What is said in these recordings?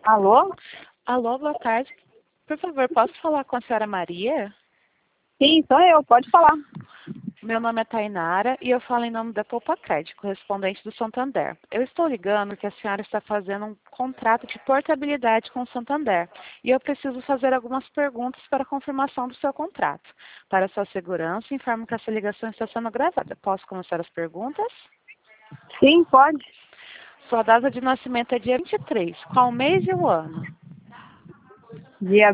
Alô? Alô, boa tarde. Por favor, posso falar com a senhora Maria? Sim, sou eu, pode falar. Meu nome é Tainara e eu falo em nome da Poupacred, correspondente do Santander. Eu estou ligando porque a senhora está fazendo um contrato de portabilidade com o Santander e eu preciso fazer algumas perguntas para a confirmação do seu contrato. Para sua segurança, informo que essa ligação está sendo gravada. Posso começar as perguntas? Sim, pode. Sua data de nascimento é dia 23. Qual o mês e o ano? Dia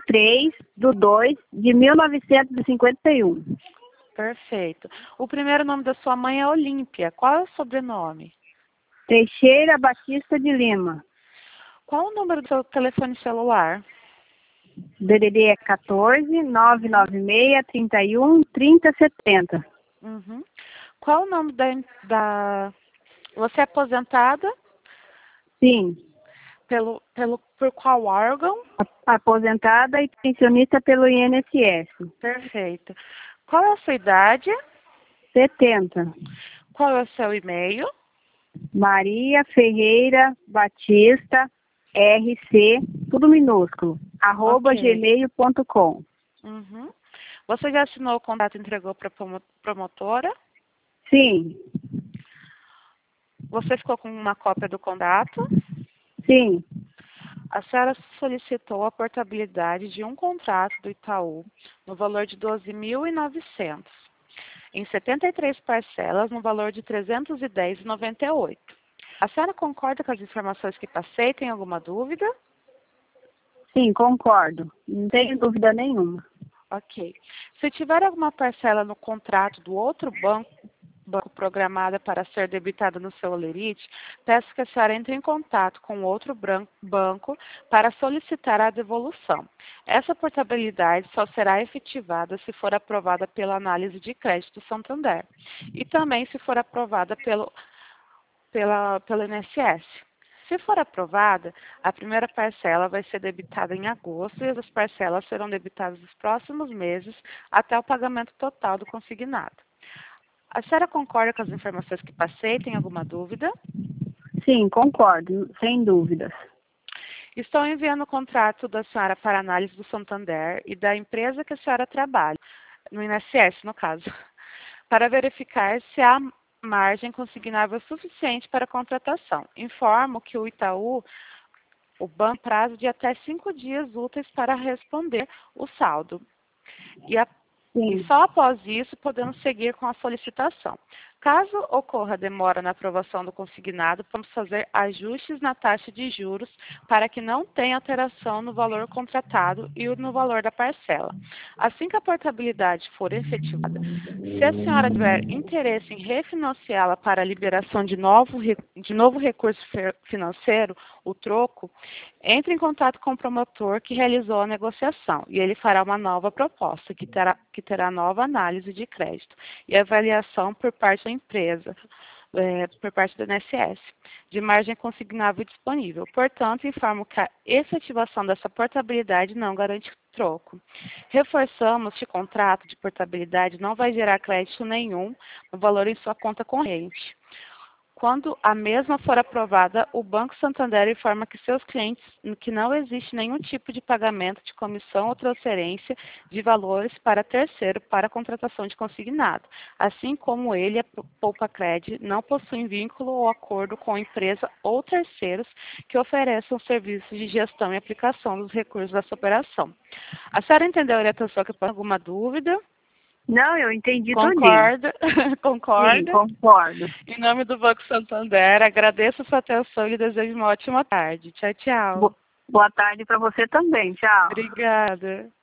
23/2/1951. Perfeito. O primeiro nome da sua mãe é Olímpia. Qual é o sobrenome? Teixeira Batista de Lima. Qual o número do seu telefone celular? DDD é 14 996 31 30 70. Uhum. Qual o nome da... Você é aposentada Sim. por qual órgão? Aposentada e pensionista pelo INSS. Perfeito. Qual é a sua idade? 70. Qual é o seu e-mail? Maria Ferreira Batista RC, tudo minúsculo, Ok. @gmail.com. Uhum. Você já assinou o contrato e entregou para a promotora? Sim, Você ficou com uma cópia do contrato? sim, A senhora solicitou a portabilidade de um contrato do Itaú no valor de 12.900, em 73 parcelas no valor de 310,98. A senhora concorda com as informações que passei? Tem alguma dúvida? sim, concordo. Não tenho dúvida nenhuma. Ok. Se tiver alguma parcela no contrato do outro banco programada para ser debitada no seu Olerite, peço que a senhora entre em contato com outro banco para solicitar a devolução. Essa portabilidade só será efetivada se for aprovada pela análise de crédito Santander e também se for aprovada pelo INSS. Se for aprovada, a primeira parcela vai ser debitada em agosto e as parcelas serão debitadas nos próximos meses até o pagamento total do consignado. A senhora concorda com as informações que passei? Tem alguma dúvida? Sim, concordo, sem dúvidas. Estou enviando o contrato da senhora para análise do Santander e da empresa que a senhora trabalha, no INSS, no caso, para verificar se há margem consignável suficiente para a contratação. Informo que o Itaú, o banco, prazo de até 5 dias úteis para responder o saldo. E Sim, só após isso podemos seguir com a solicitação. Caso ocorra demora na aprovação do consignado, vamos fazer ajustes na taxa de juros para que não tenha alteração no valor contratado e no valor da parcela. Assim que a portabilidade for efetivada, se a senhora tiver interesse em refinanciá-la para a liberação de novo recurso financeiro, o troco, entre em contato com o promotor que realizou a negociação e ele fará uma nova proposta, que terá nova análise de crédito e avaliação por parte da empresa, por parte do INSS, de margem consignável disponível. Portanto, informo que a efetivação dessa portabilidade não garante troco. Reforçamos que o contrato de portabilidade não vai gerar crédito nenhum no valor em sua conta corrente. Quando a mesma for aprovada, o Banco Santander informa que seus clientes que não existe nenhum tipo de pagamento de comissão ou transferência de valores para terceiro para a contratação de consignado, assim como ele, a Poupacred, não possuem vínculo ou acordo com empresa ou terceiros que ofereçam serviços de gestão e aplicação dos recursos dessa operação. A senhora entendeu a orientação? Que tem alguma dúvida? não, eu entendi todinho. Concorda? Sim, Concorda? concordo. Em nome do Banco Santander, agradeço a sua atenção e lhe desejo uma ótima tarde. Tchau, tchau. Boa tarde para você também, tchau. Obrigada.